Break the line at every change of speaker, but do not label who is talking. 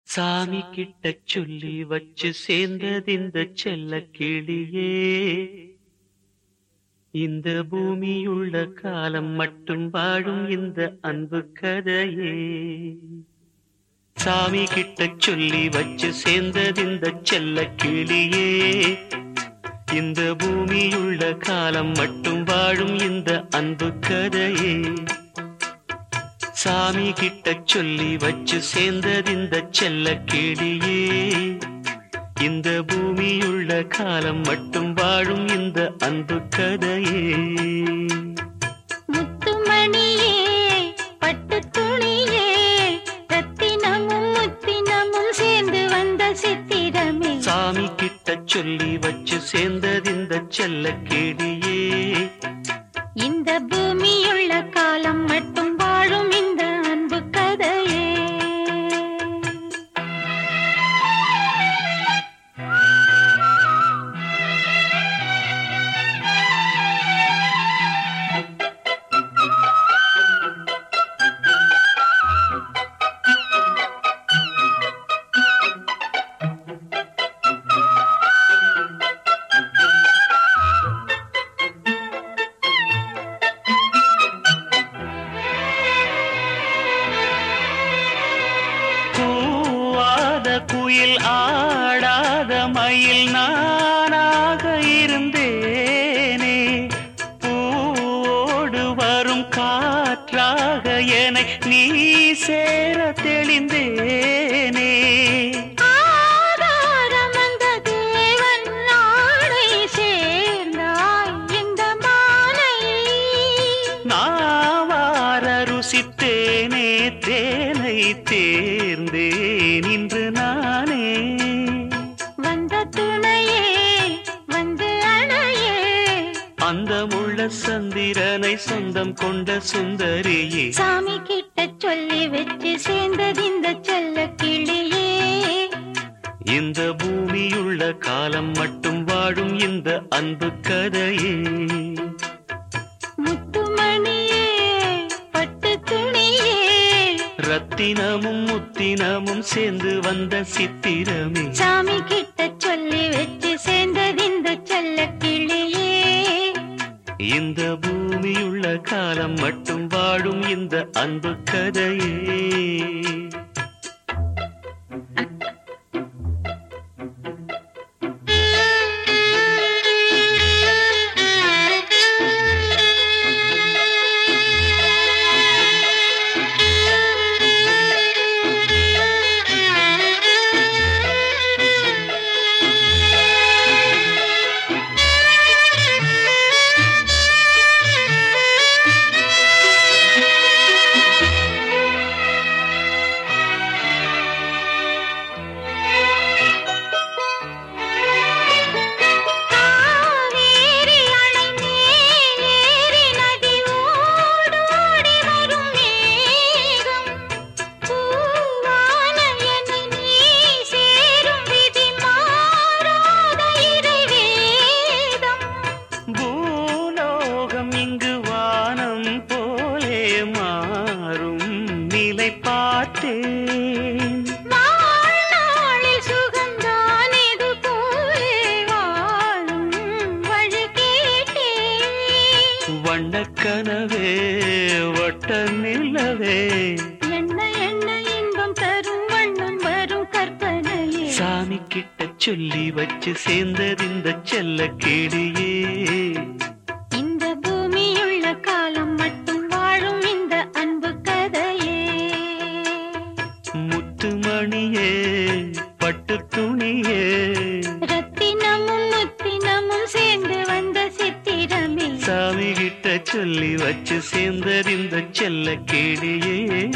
சாமி கிட்ட சொல்லி வச்சு சேர்ந்தது இந்த செல்ல கிளியே. இந்த பூமியுள்ள காலம் மட்டும் வாழும் இந்த அன்பு கதையே. சாமி கிட்ட சொல்லி வச்சு சேர்ந்தது இந்த செல்ல கிளியே. இந்த பூமியுள்ள காலம் மட்டும் வாழும் இந்த அன்பு கதையே. சாமி கிட்ட சொல்லி வச்சு சேர்ந்தது இந்த செல்ல கிளியே. இந்த பூமியுள்ள காலம் மட்டும் வாழும் இந்த அன்பு கதையே.
முத்துமணியே, பட்டு துணியே, ரத்தினமும் முத்தினமும் சேர்ந்து வந்த சித்திரமே.
சாமி கிட்ட சொல்லி வச்சு சேர்ந்தது இந்த செல்ல கிளியே.
இந்த பூமியுள்ள காலம் மட்டும் வாழும் இந்த அன்பு கதையே.
குயில் ஆடாத மயில் நானாக இருந்தேனே. பூவோடு வரும் காற்றாக என்னை நீ சேர தெளிந்தேனே. நாவார ருசித்தேனே தேனை தேர்ந்தேன் இன்று நானே.
வந்த துணையே வந்து அணையே,
அந்தமுள்ள சந்திரனை சொந்தம் கொண்ட சுந்தரியே.
சாமி கிட்ட சொல்லி வச்சு சேர்ந்தது இந்த செல்ல கிளியே.
இந்த பூமியுள்ள காலம் மட்டும் வாழும் இந்த அன்பு கதையே.
முத்துமணியே, பட்டு துணியே,
ரத்தினமும் முத்தினமும் சேர்ந்து வந்த சித்திரமே.
சாமி கிட்ட சொல்லி வச்சு சேர்ந்தது இந்த செல்ல கிளியே.
இந்த பூமியுள்ள காலம் மட்டும் வாழும் இந்த அன்பு கதையே. பார்த்தேன்
வாழ்நாளில் சுகந்தான் இது போலே வாழும் வழி கேட்டேன்.
வண்ணக்கனவே வட்ட நிலவே,
என்ன என்ன இன்பம் தரும் வண்ணம் வரும் கற்பனையே.
சாமி கிட்ட சொல்லி வச்சு சேர்ந்தது இந்த செல்ல கிளியே.
இந்த பூமியுள்ள காலம் மட்டும் வாழும் இந்த அன்பு கதையே.
முத்துமணியே, பட்டு துணியே,
ரத்தினமும் முத்தினமும் சேர்ந்து வந்த சித்திரமே.
சாமி கிட்ட சொல்லி வச்சு சேர்ந்தது இந்த செல்ல கிளியே.